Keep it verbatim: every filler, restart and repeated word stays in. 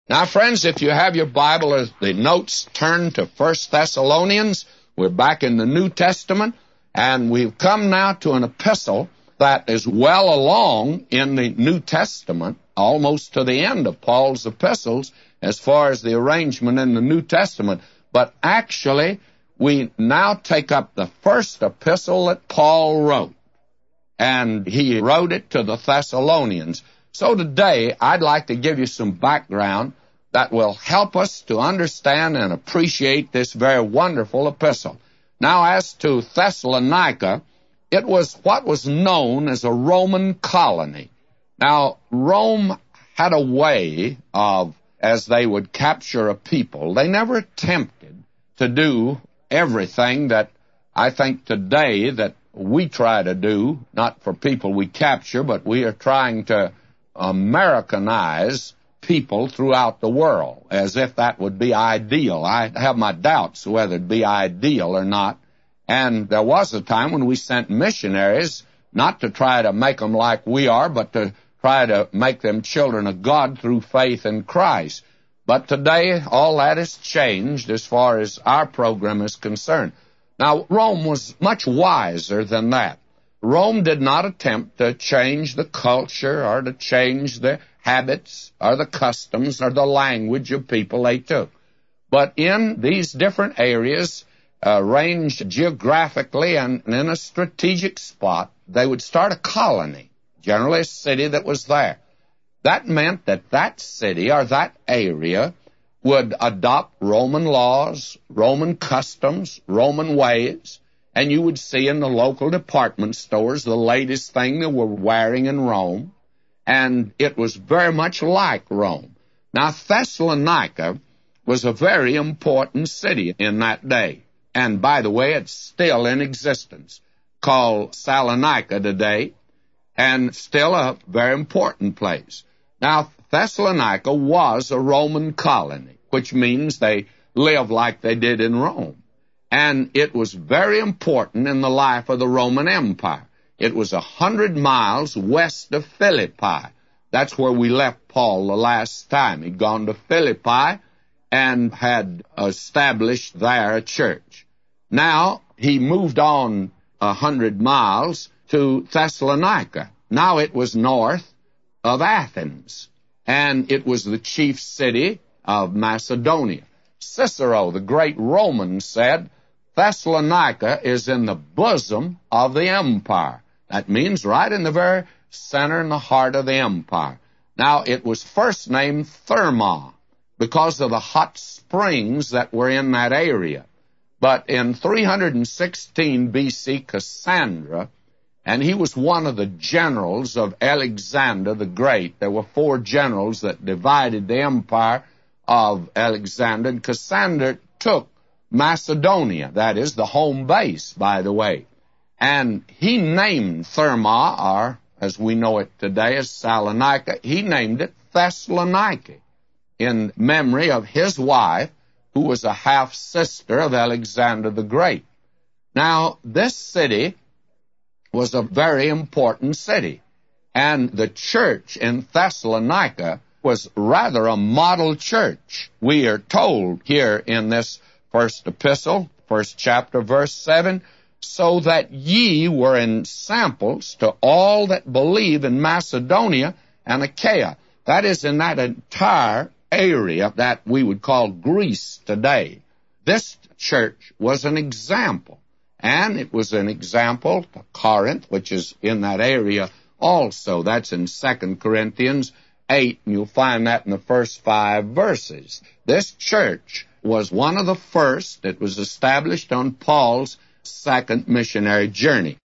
Now, friends, if you have your Bible as the notes, turn to First Thessalonians. We're back in the New Testament, and we've come now to an epistle that is well along in the New Testament, almost to the end of Paul's epistles as far as the arrangement in the New Testament. But actually, we now take up the first epistle that Paul wrote, and he wrote it to the Thessalonians. So today, I'd like to give you some background that will help us to understand and appreciate this very wonderful epistle. Now, as to Thessalonica, it was what was known as a Roman colony. Now, Rome had a way of, as they would capture a people, they never attempted to do everything that I think today that we try to do, not for people we capture, but we are trying to Americanize people throughout the world, as if that would be ideal. I have my doubts whether it'd be ideal or not. And there was a time when we sent missionaries not to try to make them like we are, but to try to make them children of God through faith in Christ. But today, all that has changed as far as our program is concerned. Now, Rome was much wiser than that. Rome did not attempt to change the culture or to change the habits or the customs or the language of people they took. But in these different areas, uh, ranged geographically and in a strategic spot, they would start a colony, generally a city that was there. That meant that that city or that area would adopt Roman laws, Roman customs, Roman ways, and you would see in the local department stores the latest thing they were wearing in Rome, and it was very much like Rome. Now, Thessalonica was a very important city in that day, and by the way, it's still in existence, called Salonica today, and still a very important place. Now, Thessalonica was a Roman colony, which means they lived like they did in Rome. And it was very important in the life of the Roman Empire. It was a hundred miles west of Philippi. That's where we left Paul the last time. He'd gone to Philippi and had established there a church. Now, he moved on a hundred miles to Thessalonica. Now it was north of Athens, and it was the chief city of Macedonia. Cicero, the great Roman, said, Thessalonica is in the bosom of the empire. That means right in the very center and the heart of the empire. Now, it was first named Therma because of the hot springs that were in that area. But in three hundred sixteen B C, Cassandra, and he was one of the generals of Alexander the Great. There were four generals that divided the empire of Alexander, and Cassandra took Macedonia, that is the home base, by the way. And he named Therma, or as we know it today as Salonica, he named it Thessalonica in memory of his wife, who was a half-sister of Alexander the Great. Now, this city was a very important city, and the church in Thessalonica was rather a model church. We are told here in this first epistle, first chapter, verse seven, so that ye were in samples to all that believe in Macedonia and Achaia. That is, in that entire area that we would call Greece today. This church was an example, and it was an example to Corinth, which is in that area also. That's in Second Corinthians eight, and you'll find that in the first five verses. This church was one of the first that was established on Paul's second missionary journey.